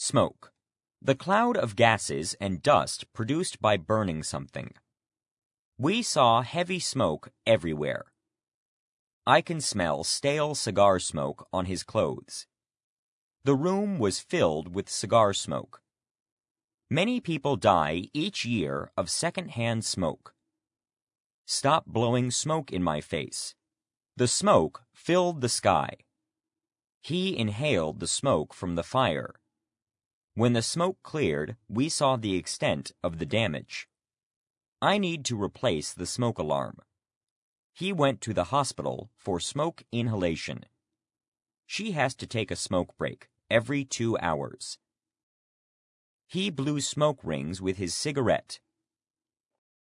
Smoke. The cloud of gases and dust produced by burning something. We saw heavy smoke everywhere. I can smell stale cigar smoke on his clothes. The room was filled with cigar smoke. Many people die each year of second-hand smoke. Stop blowing smoke in my face. The smoke filled the sky. He inhaled the smoke from the fire. When the smoke cleared, we saw the extent of the damage. I need to replace the smoke alarm. He went to the hospital for smoke inhalation. She has to take a smoke break every 2 hours. He blew smoke rings with his cigarette.